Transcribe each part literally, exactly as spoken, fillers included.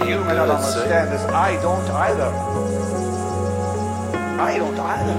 You may not understand this. I don't either. I don't either.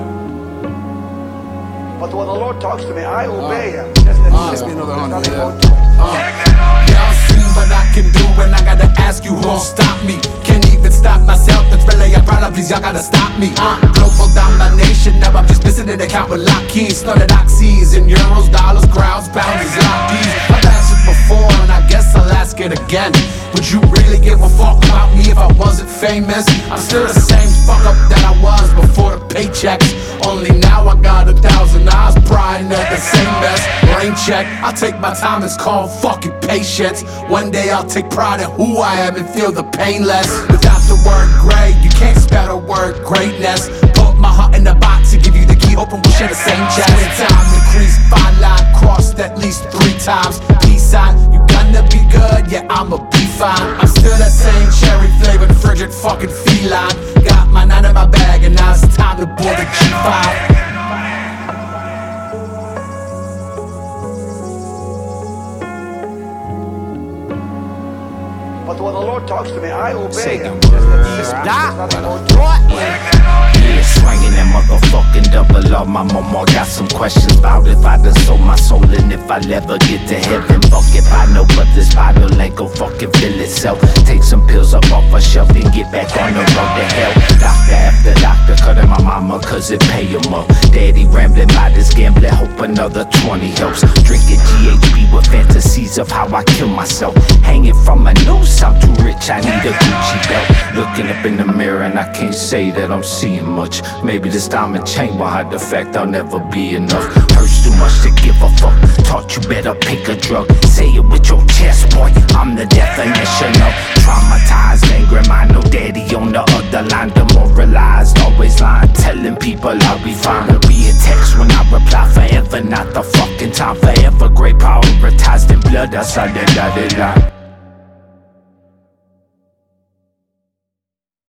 But when the Lord talks to me, I obey Him. Just that Uh, He give me another there's hundred, nothing yeah. more to it. Uh, Y'all seen what I can do, and I gotta ask you who gon' stop me. Can't even stop myself, that's really a problem, please y'all gotta stop me. uh, Global domination, now I'm just missing an account with lock keys. Started oxys in euros, dollars, crowds, bounties, lock keys. I've asked it before, and I guess I'll ask it again. Would you really give a fuck about me if I wasn't famous? I'm still the same fuck up that I was before the paychecks. Only now I got a thousand eyes prying at the same mess. Rain check, I take my time, it's called fucking patience. One day I'll take pride in who I am and feel the pain less. Without the word great, you can't spell the word greatness. Put my heart in the box and give you the key, open, we share the same chest. Time increased, fine line crossed at least three times. Peace sign, you gonna be good, yeah I'ma be fine. I'm still that same cherry flavored, frigid fucking feline. Got my nine in my bag and now it's time to board the G five. But when the Lord talks to me, I obey Say Him. the Just that word. He there's Stop. nothing more to it. Yeah, swinging that motherfucking double up. My mama got some questions about if I done sold my soul and if I'll ever get to heaven. Fuck if I know, but this bottle ain't gon' fucking fill itself. Take some pills up off a shelf and get back on the road to hell. Doctor after doctor, cutting my mama cause it pay him up. Daddy rambling by this gambling, hope another twenty helps. Drinking G H B with fantasies of how I kill myself. Hanging from a noose, I'm too rich, I need a Gucci belt. Looking up in the mirror and I can't say that I'm seeing much. Maybe this diamond chain will hide the fact I'll never be enough. Hurts too much to give a fuck. Taught you better pick a drug. Say it with your chest, boy. I'm the definition of traumatized, angry mind. No daddy on the other line. Demoralized, always lying, telling people I'll be fine. Will be a text when I reply. Forever not the fucking time. Forever great prioritized in blood outside that dotted line.